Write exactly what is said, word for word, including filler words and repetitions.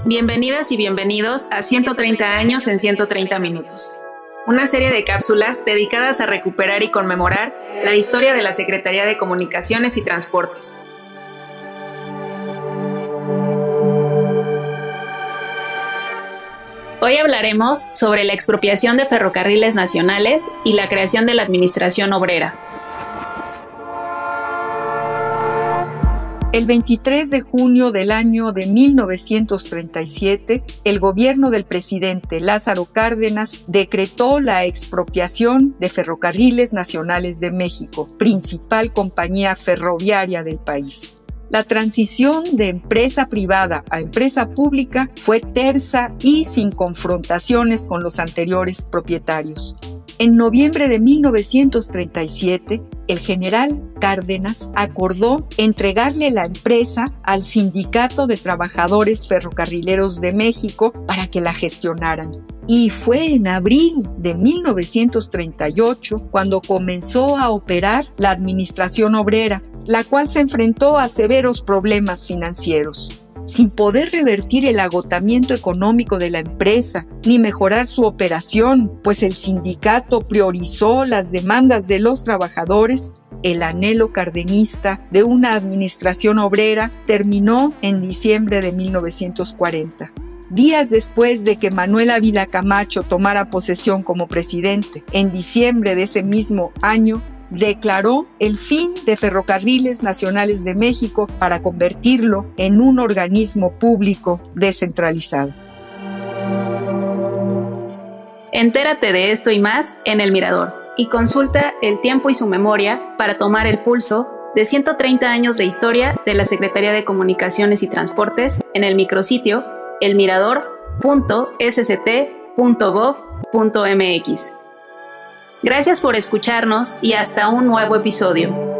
Bienvenidas y bienvenidos a ciento treinta años en ciento treinta minutos, una serie de cápsulas dedicadas a recuperar y conmemorar la historia de la Secretaría de Comunicaciones y Transportes. Hoy hablaremos sobre la expropiación de ferrocarriles nacionales y la creación de la Administración Obrera. El veintitrés de junio del año de mil novecientos treinta y siete, el gobierno del presidente Lázaro Cárdenas decretó la expropiación de Ferrocarriles Nacionales de México, principal compañía ferroviaria del país. La transición de empresa privada a empresa pública fue tersa y sin confrontaciones con los anteriores propietarios. En noviembre de mil novecientos treinta y siete, el general Cárdenas acordó entregarle la empresa al Sindicato de Trabajadores Ferrocarrileros de México para que la gestionaran. Y fue en abril de mil novecientos treinta y ocho cuando comenzó a operar la Administración Obrera, la cual se enfrentó a severos problemas financieros. Sin poder revertir el agotamiento económico de la empresa ni mejorar su operación, pues el sindicato priorizó las demandas de los trabajadores, el anhelo cardenista de una administración obrera terminó en diciembre de mil novecientos cuarenta. Días después de que Manuel Ávila Camacho tomara posesión como presidente, en diciembre de ese mismo año, declaró el fin de Ferrocarriles Nacionales de México para convertirlo en un organismo público descentralizado. Entérate de esto y más en El Mirador y consulta El Tiempo y su Memoria para tomar el pulso de ciento treinta años de historia de la Secretaría de Comunicaciones y Transportes en el micrositio el mirador punto s c t punto gov punto m x. Gracias por escucharnos y hasta un nuevo episodio.